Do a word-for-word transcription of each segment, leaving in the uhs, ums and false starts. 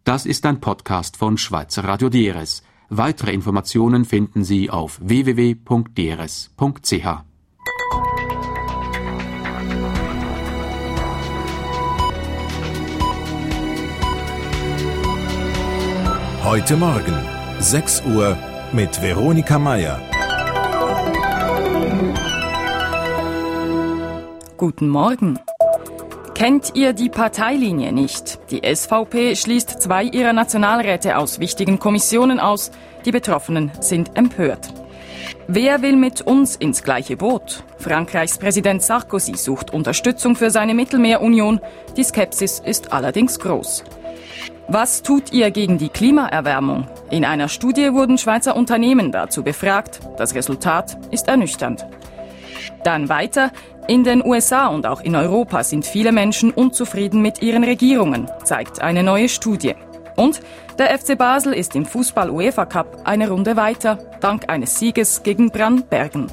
Das ist ein Podcast von Schweizer Radio D R S. Weitere Informationen finden Sie auf w w w punkt d r s punkt c h. Heute Morgen, sechs Uhr, mit Veronika Mayer. Guten Morgen. Kennt ihr die Parteilinie nicht? Die S V P schließt zwei ihrer Nationalräte aus wichtigen Kommissionen aus. Die Betroffenen sind empört. Wer will mit uns ins gleiche Boot? Frankreichs Präsident Sarkozy sucht Unterstützung für seine Mittelmeerunion. Die Skepsis ist allerdings groß. Was tut ihr gegen die Klimaerwärmung? In einer Studie wurden Schweizer Unternehmen dazu befragt. Das Resultat ist ernüchternd. Dann weiter. In den U S A und auch in Europa sind viele Menschen unzufrieden mit ihren Regierungen, zeigt eine neue Studie. Und der F C Basel ist im Fußball-UEFA-Cup eine Runde weiter, dank eines Sieges gegen Brann-Bergen.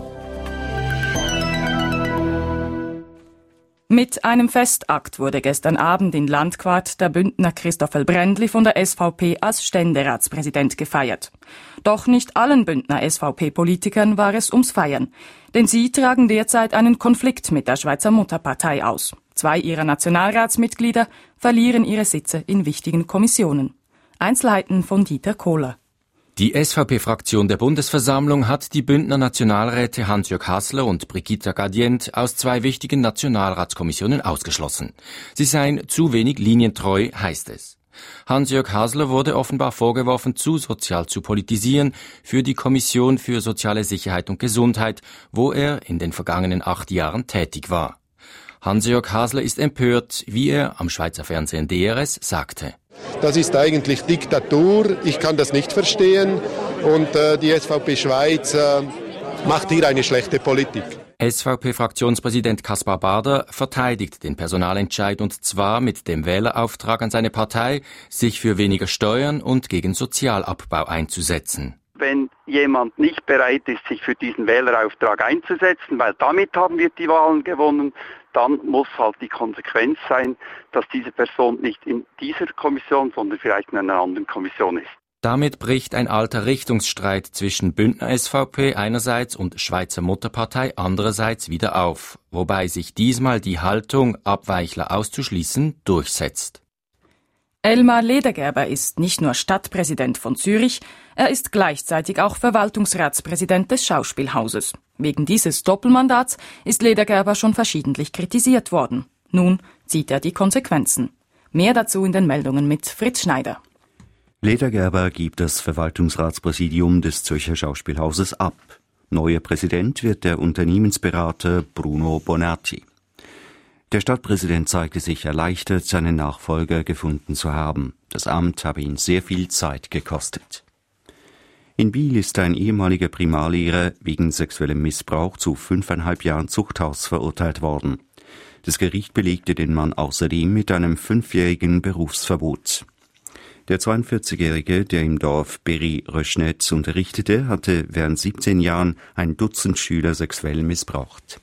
Mit einem Festakt wurde gestern Abend in Landquart der Bündner Christoffel Brändli von der S V P als Ständeratspräsident gefeiert. Doch nicht allen Bündner S V P-Politikern war es ums Feiern, denn sie tragen derzeit einen Konflikt mit der Schweizer Mutterpartei aus. Zwei ihrer Nationalratsmitglieder verlieren ihre Sitze in wichtigen Kommissionen. Einzelheiten von Dieter Kohler. Die S V P-Fraktion der Bundesversammlung hat die Bündner Nationalräte Hans-Jörg Hasler und Brigitta Gadient aus zwei wichtigen Nationalratskommissionen ausgeschlossen. Sie seien zu wenig linientreu, heißt es. Hans-Jörg Hasler wurde offenbar vorgeworfen, zu sozial zu politisieren für die Kommission für soziale Sicherheit und Gesundheit, wo er in den vergangenen acht Jahren tätig war. Hans-Jörg Hasler ist empört, wie er am Schweizer Fernsehen D R S sagte. Das ist eigentlich Diktatur, ich kann das nicht verstehen und äh, die S V P Schweiz äh, macht hier eine schlechte Politik. S V P-Fraktionspräsident Kaspar Bader verteidigt den Personalentscheid und zwar mit dem Wählerauftrag an seine Partei, sich für weniger Steuern und gegen Sozialabbau einzusetzen. Wenn jemand nicht bereit ist, sich für diesen Wählerauftrag einzusetzen, weil damit haben wir die Wahlen gewonnen, dann muss halt die Konsequenz sein, dass diese Person nicht in dieser Kommission, sondern vielleicht in einer anderen Kommission ist. Damit bricht ein alter Richtungsstreit zwischen Bündner S V P einerseits und Schweizer Mutterpartei andererseits wieder auf, wobei sich diesmal die Haltung, Abweichler auszuschließen, durchsetzt. Elmar Ledergerber ist nicht nur Stadtpräsident von Zürich, er ist gleichzeitig auch Verwaltungsratspräsident des Schauspielhauses. Wegen dieses Doppelmandats ist Ledergerber schon verschiedentlich kritisiert worden. Nun zieht er die Konsequenzen. Mehr dazu in den Meldungen mit Fritz Schneider. Ledergerber gibt das Verwaltungsratspräsidium des Zürcher Schauspielhauses ab. Neuer Präsident wird der Unternehmensberater Bruno Bonatti. Der Stadtpräsident zeigte sich erleichtert, seinen Nachfolger gefunden zu haben. Das Amt habe ihn sehr viel Zeit gekostet. In Biel ist ein ehemaliger Primarlehrer wegen sexuellem Missbrauch zu fünfeinhalb Jahren Zuchthaus verurteilt worden. Das Gericht belegte den Mann außerdem mit einem fünfjährigen Berufsverbot. Der zweiundvierzigjährige, der im Dorf Berry-Röschnitz unterrichtete, hatte während siebzehn Jahren ein Dutzend Schüler sexuell missbraucht.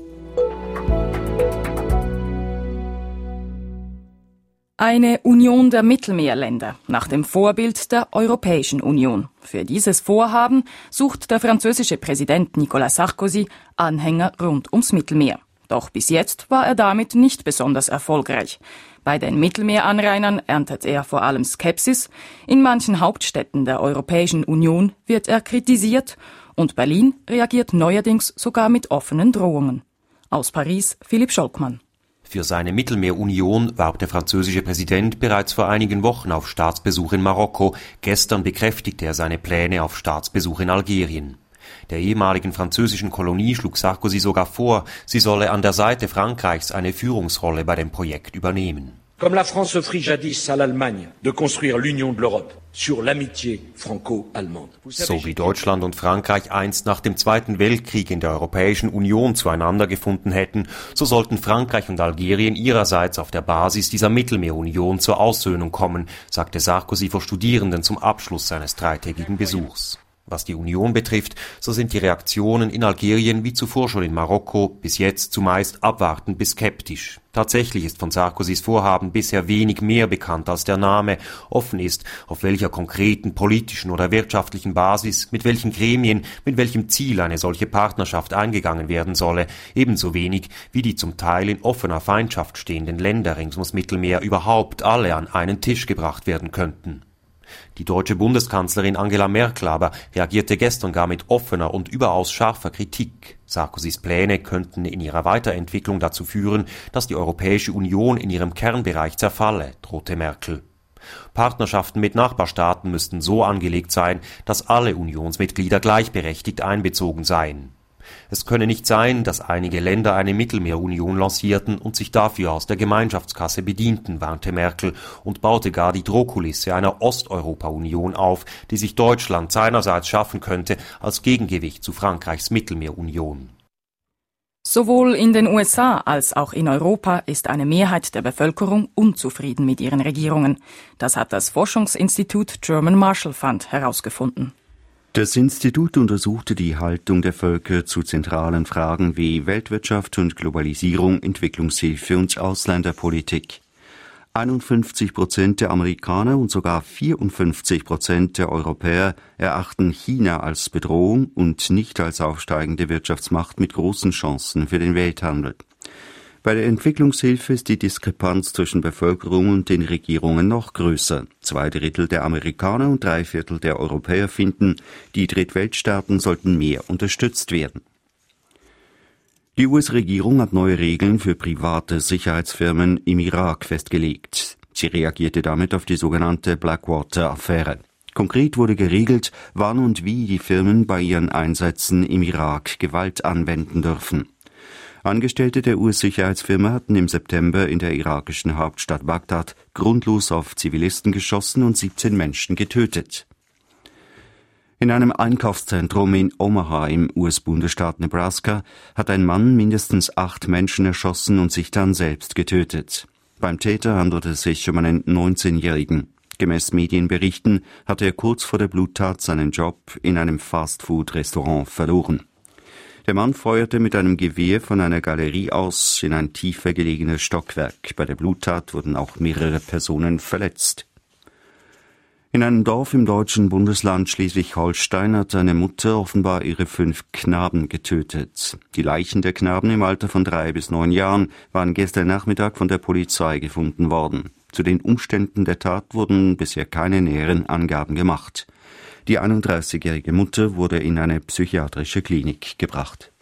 Eine Union der Mittelmeerländer nach dem Vorbild der Europäischen Union. Für dieses Vorhaben sucht der französische Präsident Nicolas Sarkozy Anhänger rund ums Mittelmeer. Doch bis jetzt war er damit nicht besonders erfolgreich. Bei den Mittelmeeranrainern erntet er vor allem Skepsis. In manchen Hauptstädten der Europäischen Union wird er kritisiert und Berlin reagiert neuerdings sogar mit offenen Drohungen. Aus Paris Philipp Scholkmann. Für seine Mittelmeerunion warb der französische Präsident bereits vor einigen Wochen auf Staatsbesuch in Marokko. Gestern bekräftigte er seine Pläne auf Staatsbesuch in Algerien. Der ehemaligen französischen Kolonie schlug Sarkozy sogar vor, sie solle an der Seite Frankreichs eine Führungsrolle bei dem Projekt übernehmen. Comme la France offrit jadis à l'Allemagne de construire l'Union de l'Europe sur l'amitié franco-allemande. So wie Deutschland und Frankreich einst nach dem Zweiten Weltkrieg in der Europäischen Union zueinander gefunden hätten, so sollten Frankreich und Algerien ihrerseits auf der Basis dieser Mittelmeerunion zur Aussöhnung kommen, sagte Sarkozy vor Studierenden zum Abschluss seines dreitägigen Besuchs. Was die Union betrifft, so sind die Reaktionen in Algerien wie zuvor schon in Marokko bis jetzt zumeist abwartend bis skeptisch. Tatsächlich ist von Sarkozys Vorhaben bisher wenig mehr bekannt als der Name. Offen ist, auf welcher konkreten politischen oder wirtschaftlichen Basis, mit welchen Gremien, mit welchem Ziel eine solche Partnerschaft eingegangen werden solle. Ebenso wenig, wie die zum Teil in offener Feindschaft stehenden Länder rings ums Mittelmeer überhaupt alle an einen Tisch gebracht werden könnten. Die deutsche Bundeskanzlerin Angela Merkel aber reagierte gestern gar mit offener und überaus scharfer Kritik. Sarkozys Pläne könnten in ihrer Weiterentwicklung dazu führen, dass die Europäische Union in ihrem Kernbereich zerfalle, drohte Merkel. Partnerschaften mit Nachbarstaaten müssten so angelegt sein, dass alle Unionsmitglieder gleichberechtigt einbezogen seien. Es könne nicht sein, dass einige Länder eine Mittelmeerunion lancierten und sich dafür aus der Gemeinschaftskasse bedienten, warnte Merkel und baute gar die Drohkulisse einer Osteuropa-Union auf, die sich Deutschland seinerseits schaffen könnte als Gegengewicht zu Frankreichs Mittelmeerunion. Sowohl in den U S A als auch in Europa ist eine Mehrheit der Bevölkerung unzufrieden mit ihren Regierungen. Das hat das Forschungsinstitut German Marshall Fund herausgefunden. Das Institut untersuchte die Haltung der Völker zu zentralen Fragen wie Weltwirtschaft und Globalisierung, Entwicklungshilfe und Ausländerpolitik. einundfünfzig Prozent der Amerikaner und sogar vierundfünfzig Prozent der Europäer erachten China als Bedrohung und nicht als aufsteigende Wirtschaftsmacht mit großen Chancen für den Welthandel. Bei der Entwicklungshilfe ist die Diskrepanz zwischen Bevölkerung und den Regierungen noch größer. Zwei Drittel der Amerikaner und drei Viertel der Europäer finden, die Drittweltstaaten sollten mehr unterstützt werden. Die U S-Regierung hat neue Regeln für private Sicherheitsfirmen im Irak festgelegt. Sie reagierte damit auf die sogenannte Blackwater-Affäre. Konkret wurde geregelt, wann und wie die Firmen bei ihren Einsätzen im Irak Gewalt anwenden dürfen. Angestellte der U S-Sicherheitsfirma hatten im September in der irakischen Hauptstadt Bagdad grundlos auf Zivilisten geschossen und siebzehn Menschen getötet. In einem Einkaufszentrum in Omaha im U S-Bundesstaat Nebraska hat ein Mann mindestens acht Menschen erschossen und sich dann selbst getötet. Beim Täter handelte es sich um einen neunzehnjährigen. Gemäß Medienberichten hatte er kurz vor der Bluttat seinen Job in einem Fastfood-Restaurant verloren. Der Mann feuerte mit einem Gewehr von einer Galerie aus in ein tiefer gelegenes Stockwerk. Bei der Bluttat wurden auch mehrere Personen verletzt. In einem Dorf im deutschen Bundesland Schleswig-Holstein hat eine Mutter offenbar ihre fünf Knaben getötet. Die Leichen der Knaben im Alter von drei bis neun Jahren waren gestern Nachmittag von der Polizei gefunden worden. Zu den Umständen der Tat wurden bisher keine näheren Angaben gemacht. Die einunddreißigjährige Mutter wurde in eine psychiatrische Klinik gebracht.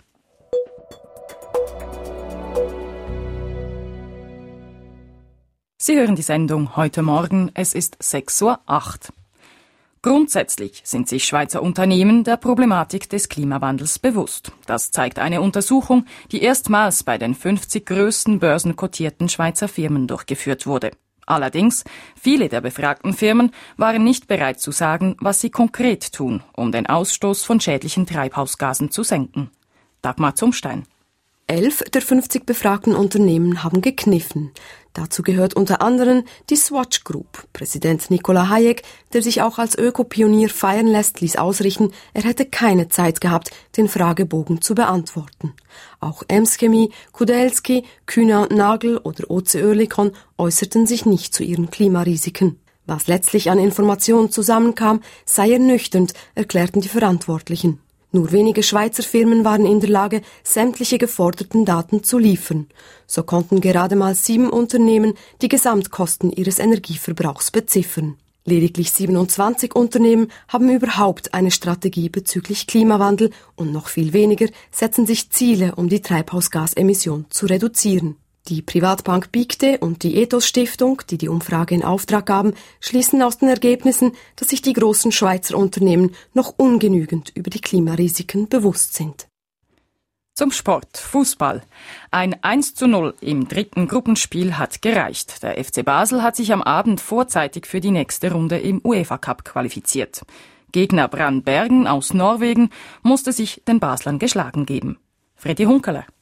Sie hören die Sendung heute Morgen, es ist sechs Uhr acht. Grundsätzlich sind sich Schweizer Unternehmen der Problematik des Klimawandels bewusst. Das zeigt eine Untersuchung, die erstmals bei den fünfzig größten börsenkotierten Schweizer Firmen durchgeführt wurde. Allerdings, viele der befragten Firmen waren nicht bereit zu sagen, was sie konkret tun, um den Ausstoß von schädlichen Treibhausgasen zu senken. Dagmar Zumstein. Elf der fünfzig befragten Unternehmen haben gekniffen. Dazu gehört unter anderem die Swatch Group. Präsident Nikola Hayek, der sich auch als Ökopionier feiern lässt, ließ ausrichten, er hätte keine Zeit gehabt, den Fragebogen zu beantworten. Auch Ems Chemie, Kudelski, Kühner Nagel oder O C Oerlikon äußerten sich nicht zu ihren Klimarisiken. Was letztlich an Informationen zusammenkam, sei ernüchternd, erklärten die Verantwortlichen. Nur wenige Schweizer Firmen waren in der Lage, sämtliche geforderten Daten zu liefern. So konnten gerade mal sieben Unternehmen die Gesamtkosten ihres Energieverbrauchs beziffern. Lediglich siebenundzwanzig Unternehmen haben überhaupt eine Strategie bezüglich Klimawandel und noch viel weniger setzen sich Ziele, um die Treibhausgasemission zu reduzieren. Die Privatbank Pictet und die Ethos-Stiftung, die die Umfrage in Auftrag gaben, schließen aus den Ergebnissen, dass sich die großen Schweizer Unternehmen noch ungenügend über die Klimarisiken bewusst sind. Zum Sport, Fußball. Ein eins zu null im dritten Gruppenspiel hat gereicht. Der F C Basel hat sich am Abend vorzeitig für die nächste Runde im UEFA Cup qualifiziert. Gegner Brandbergen aus Norwegen musste sich den Baslern geschlagen geben. Freddy Hunkeler.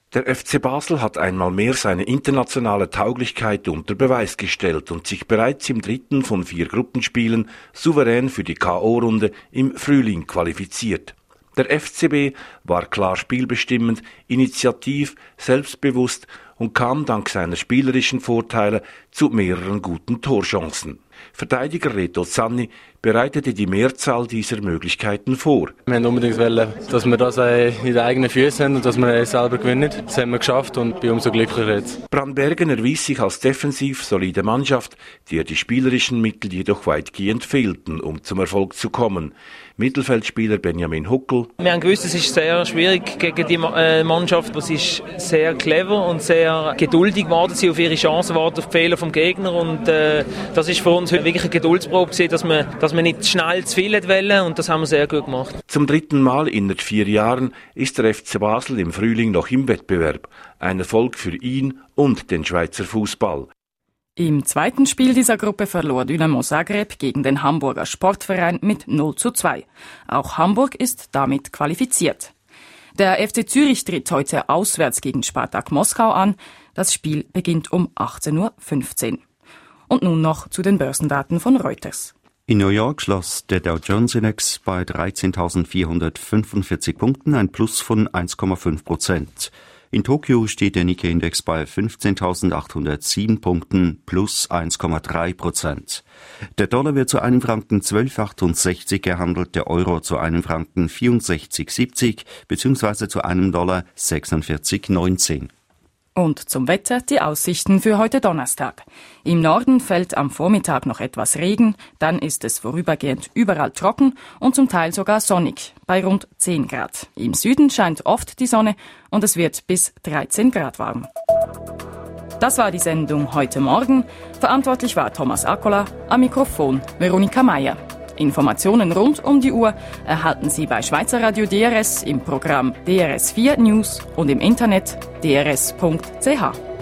Der F C Basel hat einmal mehr seine internationale Tauglichkeit unter Beweis gestellt und sich bereits im dritten von vier Gruppenspielen souverän für die K O-Runde im Frühling qualifiziert. Der F C B war klar spielbestimmend, initiativ, selbstbewusst und kam dank seiner spielerischen Vorteile zu mehreren guten Torchancen. Verteidiger Reto Zanni bereitete die Mehrzahl dieser Möglichkeiten vor. Wir wollten unbedingt, dass wir das in den eigenen Füßen haben und dass wir selber gewinnen. Das haben wir geschafft und bin umso glücklicher jetzt. Brandbergen erwies sich als defensiv solide Mannschaft, der die spielerischen Mittel jedoch weitgehend fehlten, um zum Erfolg zu kommen. Mittelfeldspieler Benjamin Huckel. Wir haben gewusst, es ist sehr schwierig gegen die Mannschaft. Sie ist sehr clever und sehr geduldig, warten sie auf ihre Chancen, warten auf die Fehler vom Gegner. Und äh, das ist für uns heute wirklich eine Geduldsprobe gewesen, dass wir, dass wir nicht schnell zu viel wollen, und das haben wir sehr gut gemacht. Zum dritten Mal innerhalb vier Jahren ist der F C Basel im Frühling noch im Wettbewerb. Ein Erfolg für ihn und den Schweizer Fußball. Im zweiten Spiel dieser Gruppe verlor Dynamo Zagreb gegen den Hamburger Sportverein mit null zu zwei. Auch Hamburg ist damit qualifiziert. Der F C Zürich tritt heute auswärts gegen Spartak Moskau an. Das Spiel beginnt um achtzehn Uhr fünfzehn. Und nun noch zu den Börsendaten von Reuters. In New York schloss der Dow Jones Index bei dreizehntausendvierhundertfünfundvierzig Punkten, ein Plus von eins Komma fünf Prozent. In Tokio steht der Nikkei-Index bei fünfzehntausendachthundertsieben Punkten, plus eins Komma drei Prozent. Der Dollar wird zu einem Franken zwölf Komma achtundsechzig gehandelt, der Euro zu einem Franken vierundsechzig Komma siebzig bzw. zu einem Dollar sechsundvierzig Komma neunzehn. Und zum Wetter die Aussichten für heute Donnerstag. Im Norden fällt am Vormittag noch etwas Regen, dann ist es vorübergehend überall trocken und zum Teil sogar sonnig, bei rund zehn Grad. Im Süden scheint oft die Sonne und es wird bis dreizehn Grad warm. Das war die Sendung heute Morgen. Verantwortlich war Thomas Akola, am Mikrofon Veronika Mayer. Informationen rund um die Uhr erhalten Sie bei Schweizer Radio D R S im Programm D R S vier News und im Internet d r s punkt c h.